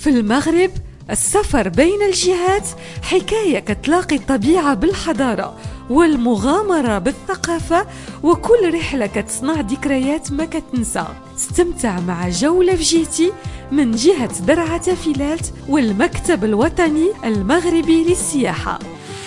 في المغرب السفر بين الجهات حكاية كتلاقي الطبيعة بالحضارة والمغامرة بالثقافة، وكل رحلة كتصنع ذكريات ما كتنسى. استمتع مع جولة في جهتي من جهة درعا فيلالت والمكتب الوطني المغربي للسياحة.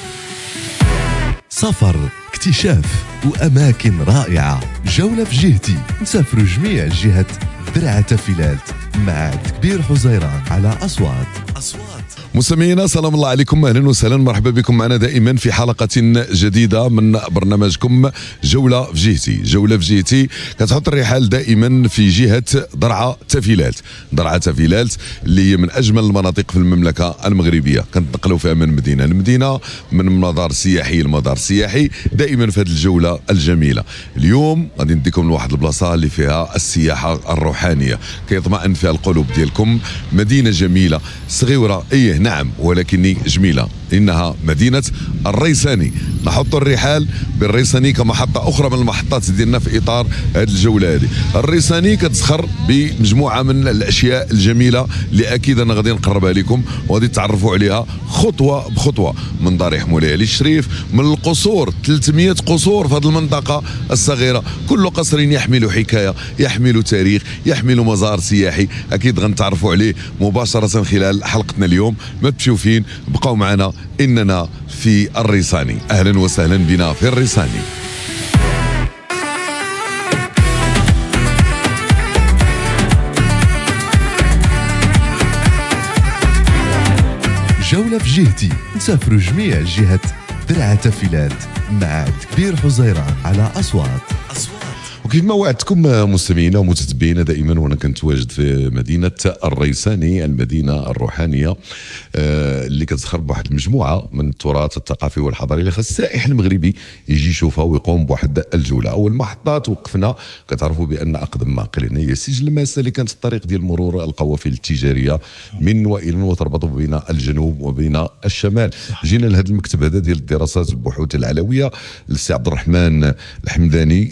سفر، اكتشاف وأماكن رائعة. جولة في جهتي، نسافروا جميع الجهات درعا فيلالت مع كبير حزيران على أصوات. مستمعينا سلام الله عليكم، اهلا وسهلا، مرحبا بكم معنا دائما في حلقه جديده من برنامجكم جوله في جهتي. جوله في جهتي كتحط الرحال دائما في جهه درعا فيلالت. درعا فيلالت اللي هي من اجمل المناطق في المملكه المغربيه، كنتنقلوا فيها من مدينه لمدينه، من مدار سياحي لمدار سياحي، دائما في هذه الجوله الجميله. اليوم غادي نديكم لواحد البلاصه اللي فيها السياحه الروحانيه، كيطمئن فيها القلوب ديالكم. مدينه جميله صغيره نعم ولكن جميلة، إنها مدينة الريساني. نحط الرحال بالريساني كمحطة أخرى من المحطات ديالنا في إطار هذه الجولة هذه. الريساني كتسخر بمجموعة من الأشياء الجميلة اللي أكيد أنا غادي نقربها لكم وغادي تعرفوا عليها خطوة بخطوة، من ضريح مولاي علي الشريف، من القصور 300 قصور في هذه المنطقة الصغيرة، كل قصر يحمل حكاية، يحمل تاريخ، يحمل مزار سياحي، أكيد غنتعرفوا عليه مباشرة خلال حلقتنا اليوم. ما تمشيو فين، بقاو معنا، إننا في الريساني. أهلا وسهلا بنا في الريساني. جولة في جهتي، نسافروا جميع الجهات درعا فيلالت مع كبير حزيران على أصوات. وكيف ما وعدتكم مستمعينا ومتتبعينا دائما وانا كنت واجد في مدينه الريساني، المدينه الروحانيه اللي كتزخر بواحد المجموعه من التراث الثقافي والحضاري اللي خاص السائح المغربي يجي يشوفها ويقوم بواحد الجوله. اول محطه توقفنا كتعرفوا بان اقدم ما قلنا هي سجل ماسة اللي كانت الطريق ديال مرور القوافل التجاريه من والى وتربط بين الجنوب وبين الشمال. جينا لهذا المكتب هذا ديال الدراسات والبحوث العلويه للسي عبد الرحمن الحمداني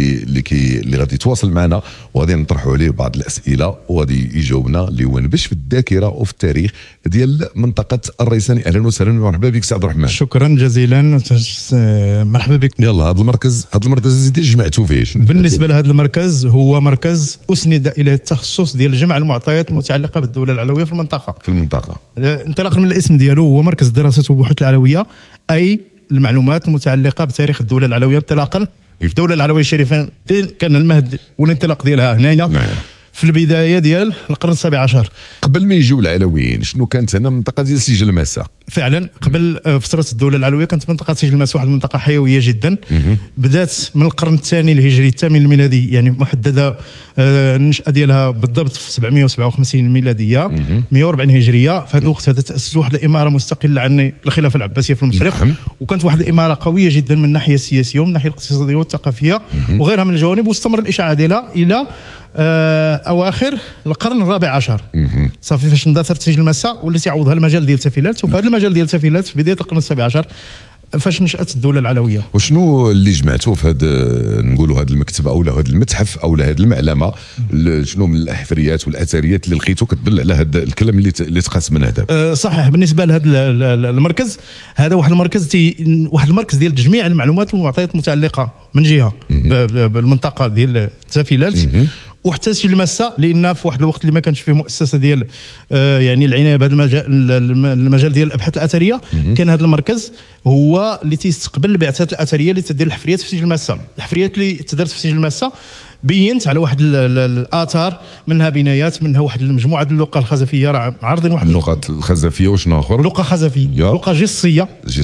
اللي غادي يتواصل معنا وغادي نطرحوا عليه بعض الاسئله وغادي يجاوبنا اللي هو نبش في الذاكره وفي التاريخ ديال منطقه الريساني. اهلا وسهلا ومرحبا بك سي عبد الرحمن. شكرا جزيلا، مرحبا بك. يلا هذا المركز جمعتوا فيه؟ بالنسبه لهذا المركز هو مركز اسند الى التخصص ديال جمع المعطيات المتعلقه بالدوله العلويه في المنطقه. انطلاقا من الاسم ديالو، هو مركز الدراسات والبحوث العلويه، اي المعلومات المتعلقه بتاريخ الدوله العلويه انطلاقا الدولة العلوية الشريفة. كان المهد والانطلاق ديالها هنايا في البداية ديال القرن السابع عشر. قبل ما يجيو العلويين شنو كانت هنا منطقة ديال سجل ماسة؟ فعلا قبل فترة الدولة العلوية كانت منطقة سجل ماسة واحد المنطقة حيوية جدا. بدات من القرن الثاني الهجري الثامن الميلادي، يعني محددة النشأة ديالها بالضبط في 757 الميلادية 140 هجرية. في هذا الوقت هذا تأسس واحد الإمارة مستقلة عن الخلافة العباسية في المشرق، وكانت واحد الإمارة قوية جدا من الناحية السياسية ومن الناحية الاقتصادية والثقافية وغيرها من الجوانب، واستمر الإشعاع ديالها إلى اواخر القرن الرابع عشر. صافي فاش اندثرت سجل ماسة والتي عوضها المجال ديال فيلالت، وفي هذا المجال ديال فيلالت في بدايه القرن السابع عشر فاش نشأت الدولة العلوية. وشنو اللي جمعتوه في هذا نقولوا هذا المكتب او هذا المتحف او هذه المعلمه؟ شنو من الاحفريات والاثريات اللي لقيتو كتدل على هذا الكلام اللي تقاس من هذا؟ صحيح. بالنسبه لهذا المركز، هذا واحد المركز ديال تجميع المعلومات والمعطيات المتعلقه من جهه بالمنطقه ديال فيلالت وحتى سجل ماسة، لان في واحد الوقت اللي ما كانش فيه مؤسسه ديال يعني العنايه بهذا المجال ديال الابحاث الاثريه، كان هذا المركز هو اللي تيستقبل البعثات الاثريه اللي تدير الحفريات في سجل ماسة. الحفريات اللي تدارت في سجل ماسة بينت على واحد الاثار، منها بنايات، منها واحد المجموعه ديال اللغه الخزفيه، راه عارضين واحد اللغه الخزفيه. وشنو اخر؟ لغه خزفيه، لغه جصيه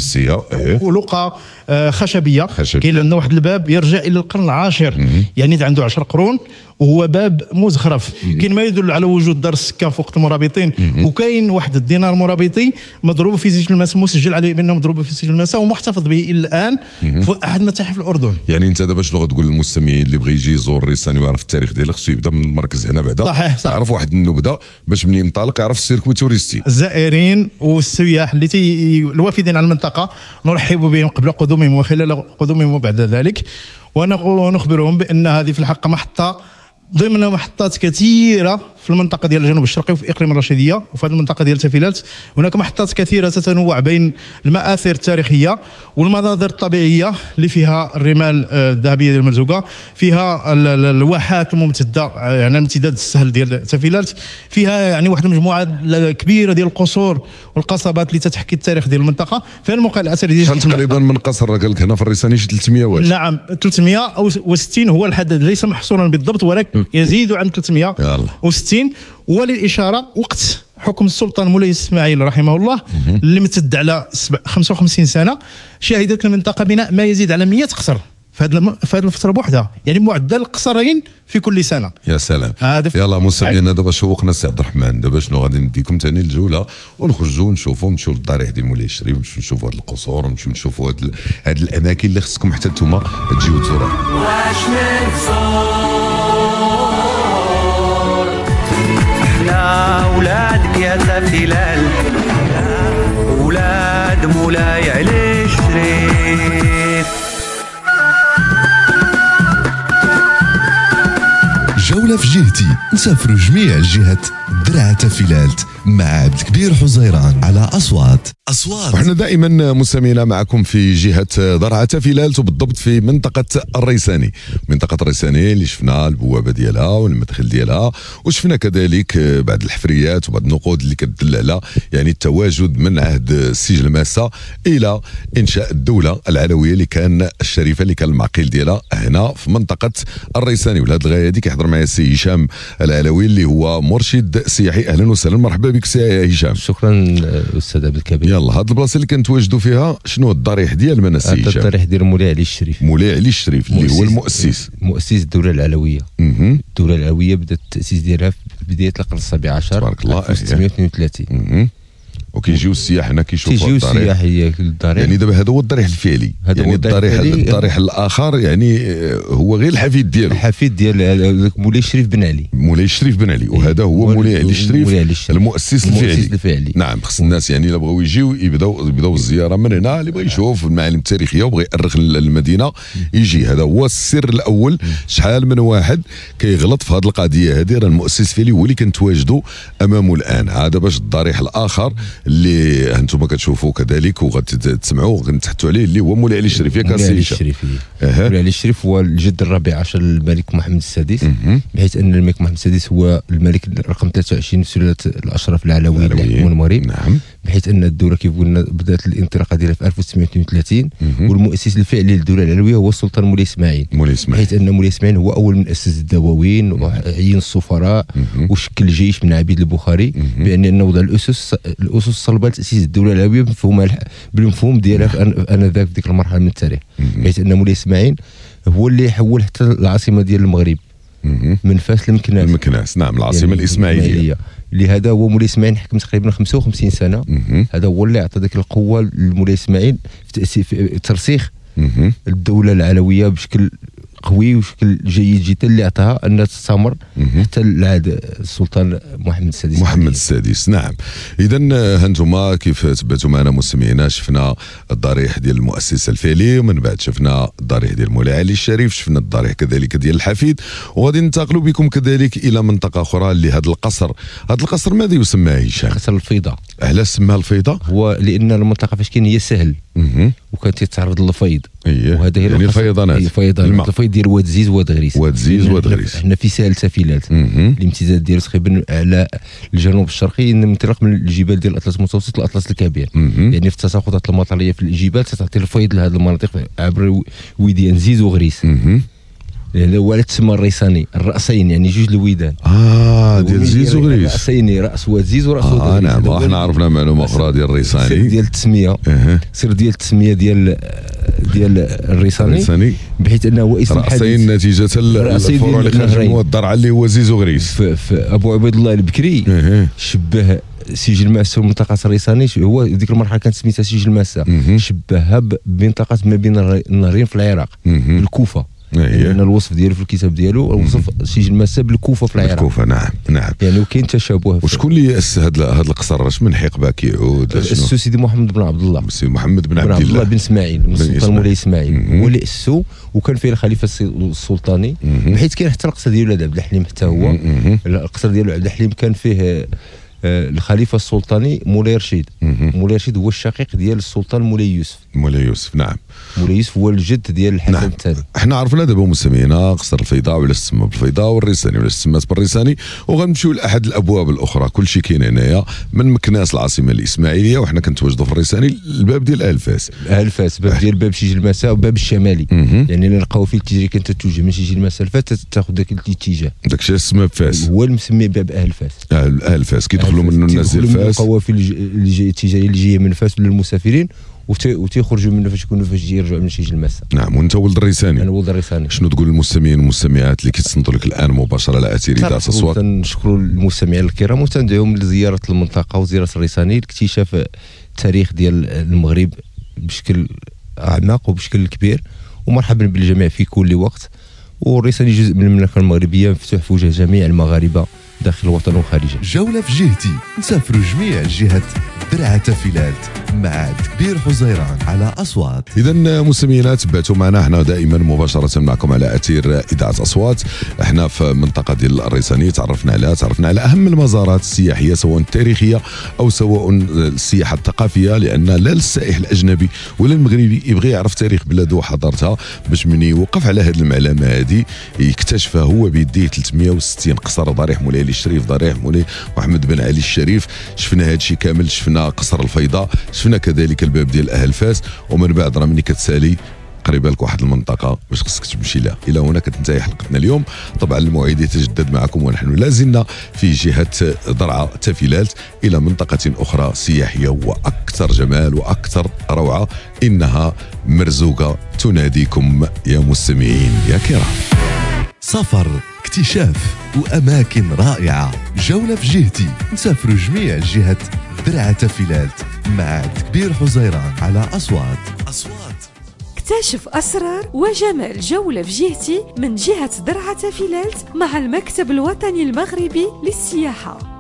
ولغه خشبيه. كاين عندنا واحد الباب يرجع الى القرن العاشر، يعني عنده 10 قرون، وهو باب مزخرف. كاين ما يدل على وجود دار السكان في وقت المرابطين، وكاين واحد الدينار مرابطي مضروب في سجل ماسة، مسجل عليه بانه مضروب في سجل ماسة ومحتفظ به الى الان في احد متاحف الاردن. يعني انت دابا شنو غتقول للمستمعين اللي بغى يجي يزور الريساني ويعرف التاريخ ديالها، خصو يبدا من المركز هنا بعدا؟ صحيح. يعرف واحد النبذه باش منين ينطلق يعرف السيركوي توريستي. الزائرين والسياح اللي الوافدين على المنطقه نرحب بهم قبل قدومهم وخلال قدومهم وبعد ذلك، ونخبرهم بان هذه في الحق محطه ضمن محطات كثيره في المنطقه ديال الجنوب الشرقي وفي اقليم الرشيديه وفي هذه المنطقه ديال تافيلات. هناك محطات كثيره تتنوع بين المآثر التاريخيه والمناظر الطبيعيه اللي فيها الرمال الذهبيه ديال المرزوقه، فيها الواحات الممتده يعني امتداد السهل ديال تافيلات، فيها يعني واحد المجموعه كبيره ديال القصور والقصبات اللي تتحكي التاريخ ديال المنطقه. في الموقع الاثري ديال تقريبا من قصر قال لك هنا في الريساني شي 300 واش؟ نعم 360 هو الحدد، ليس محصورا بالضبط ولكن يزيد عن 360. وللاشاره وقت حكم السلطان مولاي اسماعيل رحمه الله اللي امتد على 55 سنه شهدت المنطقه بناء ما يزيد على 100 قصر في هذه الفتره بوحدها، يعني معدل قصرين في كل سنه. يا سلام. يلا مستمعينا دابا شوقنا السي عبد الرحمن، دابا شنو غادي نديكم ثاني الجوله ونخرجوا نشوفوا، نمشيو للضريح ديال مولاي الشريف، نمشيو نشوفوا هذه القصور، نمشيو نشوفوا هذه الاماكن اللي خصكم حتى نتوما تجيو تزوروها. واش نتصور احنا ولاد يا تافيلال، ولاد مولاي علي الشريف. جولة في جهتي، نسافروا جميع الجهات درعا تافيلات مع عبد الكبير حزيران على أصوات. وحنا دائما مستمعين معكم في جهة درعا تافيلات وبالضبط في منطقة الريساني. منطقة الريساني اللي شفنا البوابة ديالها والمدخل ديالها، وشفنا كذلك بعض الحفريات وبعض النقود اللي كتدل على يعني التواجد من عهد السي جلماسة إلى إنشاء الدولة العلوية اللي كان الشريفة اللي كان المعقل ديالها هنا في منطقة الريساني. ولهذه الغاية هذه كيحضر معايا السي هشام العلوي اللي هو مرشد سياحي. أهلا وسهلا، مرحبا بك سي هشام. شكرا أستاذ عبد الكبير. يلا هاد البلاصه اللي كنتواجدوا فيها شنو الضريح ديال من السي هشام؟ الضريح ديال مولاي علي الشريف. مولاي علي الشريف اللي هو المؤسس الدوله العلويه. الدوله العلويه بدات التاسيس ديالها في بدايه القرن السابع عشر، تبارك الله، 1632. وكيجيو السياح هنا كيشوفوا الضريح. تيجيو السياح للضريح. يعني دابا هذا هو الضريح الفعلي، يعني الضريح الاخر يعني هو غير الحفيد ديالو، الحفيد ديال مولاي الشريف بن علي. مولاي الشريف بن علي، وهذا هو مولاي علي الشريف المؤسس الفعلي. نعم، خص الناس يعني الا بغاو يجيو يبداو الزياره من هنا، اللي بغى يشوف المعالم التاريخيه وبغى يأرخ المدينه يجي. هذا هو السر الاول. شحال من واحد كيغلط في هذه القضيه هذه، راه المؤسس الفعلي هو اللي كنتواجدوا امامه الان. هذا باش الضريح الاخر اللي انتم كتشوفوا كذلك وغتسمعوا وغنتحطوا عليه اللي هو مولاي علي الشريف. ياك مولاي علي الشريف مولاي علي الشريف هو الجد الرابع عشر للملك محمد السادس، بحيث ان الملك محمد السادس هو الملك رقم 23 في سلالة الاشراف العلويين اللي حكموا المغرب. نعم. بحيث ان الدوله كيف قلنا بدات الانطلاقه ديالها في 1932، والمؤسس الفعلي للدوله العلويه هو السلطان مولاي اسماعيل. بحيث ان مولاي اسماعيل هو اول من اسس الدواوين وعين السفراء وشكل جيش من عبيد البخاري، بان وضع الاسس الصلبه لتاسيس الدوله العلويه بالمفهوم ديالها انذاك في ديك المرحله من التاريخ. بحيث ان مولاي اسماعيل هو اللي حول حتى العاصمه ديال المغرب من فاس لمكناس. نعم، العاصمه يعني الاسماعيليه. لهذا هو مولاي اسماعيل حكم تقريبا 55 سنه. هذا هو اللي عطى ذاك القوه لمولاي اسماعيل في ترسيخ الدوله العلويه بشكل قوي وشكل جيد جدا، اللي عطاها انها تستمر حتى لعهد السلطان محمد السادس. نعم. اذا هانتوما كيف تبعتوا معنا مستمعينا، شفنا الضريح ديال المؤسس الفعلي، ومن بعد شفنا الضريح ديال مولاي علي الشريف، شفنا الضريح كذلك ديال الحفيد، وغادي ننتقلوا بكم كذلك الى منطقه اخرى اللي هذا القصر. هذا القصر ماذا يسمى هشام؟ قصر الفيضه. علاش سماه الفيضه؟ هو لان المنطقه فاش كاين هي سهل وكانت تتعرض للفيض. وهذا هي يعني الفيضانات، الفيض ديال واد زيز واد غريس. حنا في سهل تافيلات الامتداد ديالو تقريبا على الجنوب الشرقي، منطلق من الجبال ديال الاطلس المتوسط للاطلس الكبير. يعني في التساقطات المطريه في الجبال تتعطي الفيض لهذه المناطق عبر ويديان زيز وغريس. هذا هو تسمى الريساني، الراسين يعني جوج الويدان. ديال زيز وغريس. راسين، راس واد زيز وراس واد غريس. نعم، احنا عرفنا معلومه اخرى ديال الريساني. سر ديال التسميه، سر ديال التسميه ديال الريساني، بحيث انه هو اسم حديث. راسين نتيجه الفروع اللي خرجوا من الضرعه اللي هو زيز وغريس. في ابو عبيد الله البكري شبه سجل ماسة ومنطقة الريساني، هو ديك المرحلة كانت سميتها سجل ماسة، شبهها بمنطقة ما بين النهرين في العراق، الكوفة. لان الوصف ديالو في الكتاب ديالو وصف شي جلماسه بالكوفه في العراق. بالكوفه نعم يعني وكاين تشابه. وشكون اللي اسس هذا القصر؟ اش من حقبه كيعود؟ اسسو سيدي محمد بن عبد الله. سيدي محمد بن عبد الله بن اسماعيل من السلطان مولاي اسماعيل، هو اللي اسسو، وكان فيه الخليفه السلطاني، بحيث كاين حتى القصر ديالو عبد الحليم حتى هو. القصر ديالو عبد الحليم كان فيه الخليفه السلطاني مولاي رشيد. مولاي رشيد هو الشقيق ديال السلطان مولاي يوسف. نعم، مولاي يوسف هو الجد ديال الحسن الثاني. احنا عرفنا دابا مستمعينا قصر الفيضاء ولا السما بالفيضاء، والريساني ولا السمات بالريساني، وغنمشيو لاحد الابواب الاخرى. كل شيء كاين هنايا من مكناس العاصمه الاسماعيليه، وحنا كنتواجدوا في الريساني الباب ديال اهل فاس. باب ديال باب شي جلماسه وباب الشمالي. يعني اللي نلقاو فيه التجري كنت توجه من شي جلماسه لفاس تاخذ ذاك الاتجاه. داكشي السما بفاس هو المسمي باب اهل فاس. اهل فاس كيدخلوا منه الناس ديال فاس، القوافل التجاريه اللي جايه من فاس للمسافرين وتيخرجوا منه فاش يكونوا يرجعوا من شي جلماسه. نعم. وانت ولد الريساني. انا ولد الريساني. شنو تقول للمستمعين والمستمعات اللي كيتصنتوا لك الان مباشره على اثير اذاعه اصوات؟ نشكروا المستمعين الكرام وتندعوهم لزياره المنطقه وزياره الريساني لاكتشاف التاريخ ديال المغرب بشكل اعمق وبشكل كبير، ومرحبا بالجميع في كل وقت. والريساني جزء من المملكه المغربيه، مفتوح في وجه جميع المغاربه داخل الوطن وخارجه. جولة في جهتي، نسافروا جميع الجهات درعة فيلات مع كبير حزيران على أصوات. إذا مستمعينا تبعتوا معنا، احنا دائما مباشرة معكم على أثير إذاعة أصوات. احنا في منطقة ديال الريساني تعرفنا على أهم المزارات السياحية، سواء التاريخية أو سواء السياحة الثقافية، لأن لا السائح الأجنبي ولا المغربي يبغي يعرف تاريخ بلاده وحضارتها، باش من يوقف على هذه المعلمة هذه يكتشفها هو بيديه 360 قصر. ضريح مولاي علي الشريف، ضريح مولاي محمد بن علي الشريف، شفنا هذا الشيء كامل، شفنا قصر الفيضاء، شفنا كذلك الباب ديال اهل فاس. ومن بعد راه ملي كتسالي قريبه لك واحد المنطقه باش خصك تمشي لها. الى هنا كتنتهي حلقتنا اليوم. طبعا الموعد يتجدد معكم ونحن لازلنا في جهه درعا تافيلات الى منطقه اخرى سياحيه واكثر جمال واكثر روعه. انها مرزوقه تناديكم يا مستمعين يا كرام. سفر، اكتشاف وأماكن رائعة. جولة في جهتي، نسافروا جميع الجهات درعا تافيلات مع كبير حزيران على أصوات. اكتشف أسرار وجمال جولة في جهتي من جهة درعا تافيلات مع المكتب الوطني المغربي للسياحة.